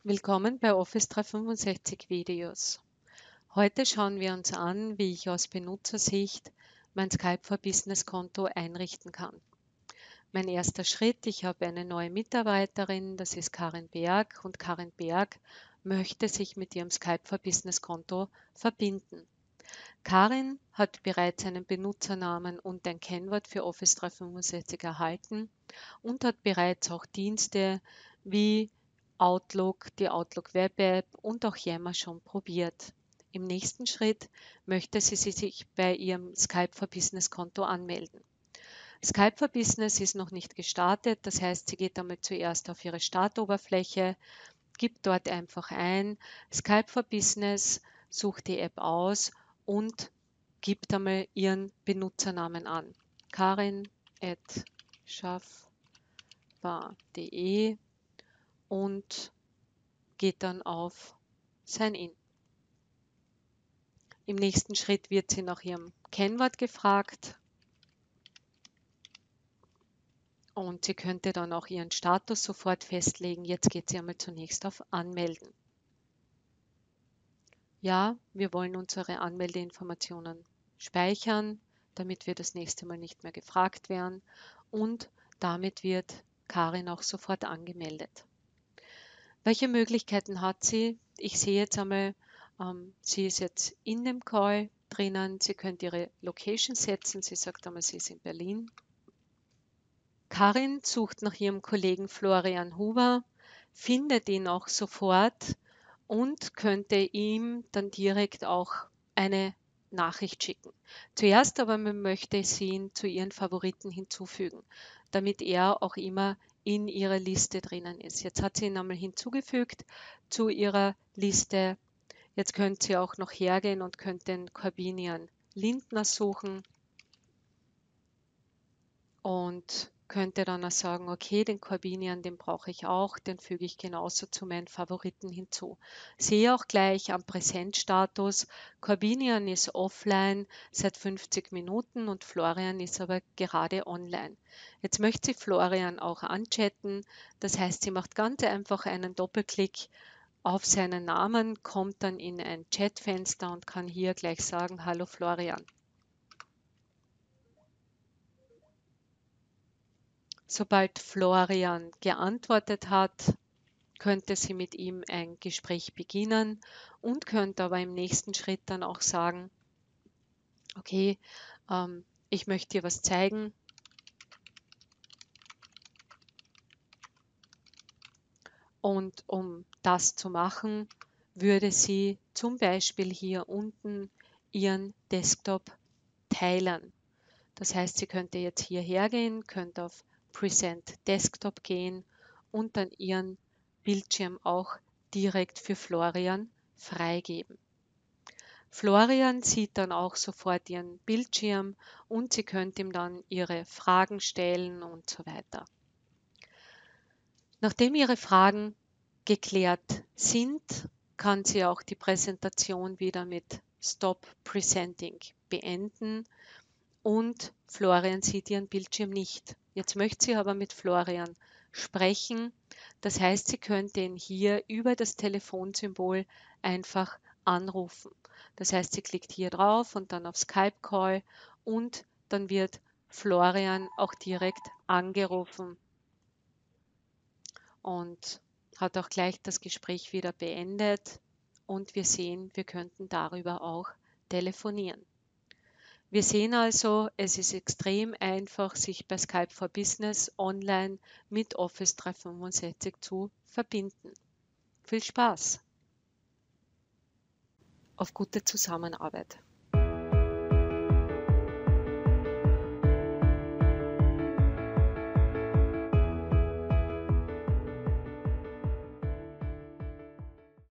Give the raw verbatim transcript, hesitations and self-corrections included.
Willkommen bei Office dreihundertfünfundsechzig Videos. Heute schauen wir uns an, wie ich aus Benutzersicht mein Skype for Business Konto einrichten kann. Mein erster Schritt: Ich habe eine neue Mitarbeiterin, das ist Karin Berg, und Karin Berg möchte sich mit ihrem Skype for Business Konto verbinden. Karin hat bereits einen Benutzernamen und ein Kennwort für Office dreihundertfünfundsechzig erhalten und hat bereits auch Dienste wie Outlook, die Outlook Web App und auch Yammer schon probiert. Im nächsten Schritt möchte sie sich bei ihrem Skype for Business Konto anmelden. Skype for Business ist noch nicht gestartet, das heißt, sie geht damit zuerst auf ihre Startoberfläche, gibt dort einfach ein Skype for Business, sucht die App aus und gibt einmal ihren Benutzernamen an. karin at schaffbar punkt de und geht dann auf Sign in. Im nächsten Schritt wird sie nach ihrem Kennwort gefragt und sie könnte dann auch ihren Status sofort festlegen. Jetzt geht sie einmal zunächst auf Anmelden. Ja, wir wollen unsere Anmeldeinformationen speichern, damit wir das nächste Mal nicht mehr gefragt werden, und damit wird Karin auch sofort angemeldet. Welche Möglichkeiten hat sie? Ich sehe jetzt einmal, ähm, sie ist jetzt in dem Call drinnen. Sie könnte ihre Location setzen. Sie sagt einmal, sie ist in Berlin. Karin sucht nach ihrem Kollegen Florian Huber, findet ihn auch sofort und könnte ihm dann direkt auch eine Nachricht schicken. Zuerst aber möchte sie ihn zu ihren Favoriten hinzufügen, damit er auch immer in ihrer Liste drinnen ist. Jetzt hat sie ihn einmal hinzugefügt zu ihrer Liste. Jetzt könnte sie auch noch hergehen und könnte den Corbinian Lindner suchen und könnte dann auch sagen, okay, den Corbinian, den brauche ich auch, den füge ich genauso zu meinen Favoriten hinzu. Sehe auch gleich am Präsentstatus, Corbinian ist offline seit fünfzig Minuten und Florian ist aber gerade online. Jetzt möchte sie Florian auch anchatten, das heißt, sie macht ganz einfach einen Doppelklick auf seinen Namen, kommt dann in ein Chatfenster und kann hier gleich sagen, hallo Florian. Sobald Florian geantwortet hat, könnte sie mit ihm ein Gespräch beginnen und könnte aber im nächsten Schritt dann auch sagen, okay, ähm, ich möchte dir was zeigen. Und um das zu machen, würde sie zum Beispiel hier unten ihren Desktop teilen. Das heißt, sie könnte jetzt hierher gehen, könnte auf Present Desktop gehen und dann ihren Bildschirm auch direkt für Florian freigeben. Florian sieht dann auch sofort ihren Bildschirm und sie könnte ihm dann ihre Fragen stellen und so weiter. Nachdem ihre Fragen geklärt sind, kann sie auch die Präsentation wieder mit Stop Presenting beenden. Und Florian sieht ihren Bildschirm nicht. Jetzt möchte sie aber mit Florian sprechen. Das heißt, sie könnte ihn hier über das Telefonsymbol einfach anrufen. Das heißt, sie klickt hier drauf und dann auf Skype Call und dann wird Florian auch direkt angerufen und hat auch gleich das Gespräch wieder beendet. Und wir sehen, wir könnten darüber auch telefonieren. Wir sehen also, es ist extrem einfach, sich bei Skype for Business online mit Office dreihundertfünfundsechzig zu verbinden. Viel Spaß! Auf gute Zusammenarbeit!